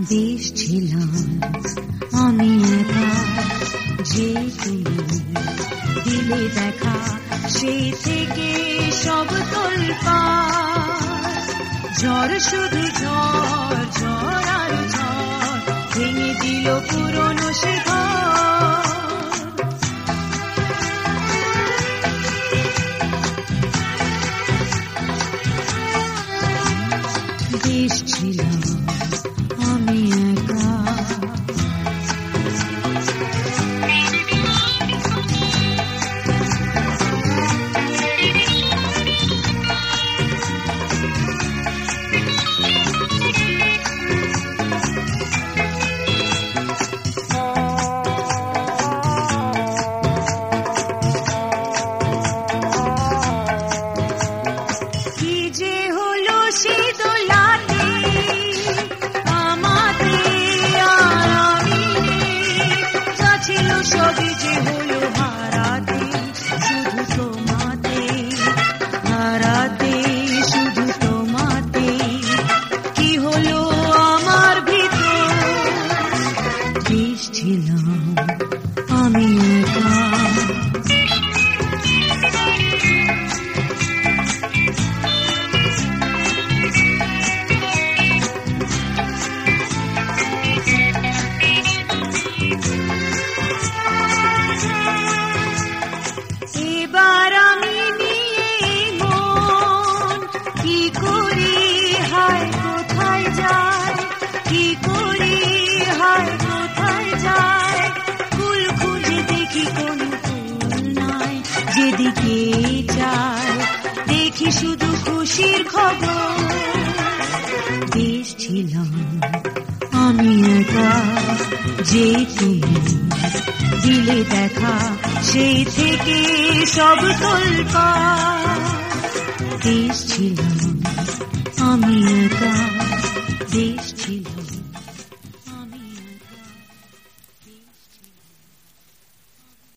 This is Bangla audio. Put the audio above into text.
দেশ ছিলাম আমি একা, যে তুমি দিলে দেখা, সেই থেকে সব তোলপাড়। ঝড় শুধু ঝড়, ঝড় আর ঝড়, ভেঙে দিল পুরনো সে ঘর। দেশ ছিলাম আমি একা, সবই যে হলো হারাতে, শুধু তোমাতে, হারাতে শুধু তোমাতে। কি হলো আমার ভিতর, দেশ ছিলাম আমি একা। এবার আমি নিয়ে মন, কি করি হায় কোথায় যায়, কি করি হায় কোথায় যায়। ফুল খুঁজে দেখি কোন ফুল নাই, যেদিকে যায় দেখি শুধু খুশির খবর। দেশ ছিলাম আমি একা, যে তুমি দিলে দেখা, সেই থেকে সব তোলপাড়। দেশ ছিলাম আমি একা।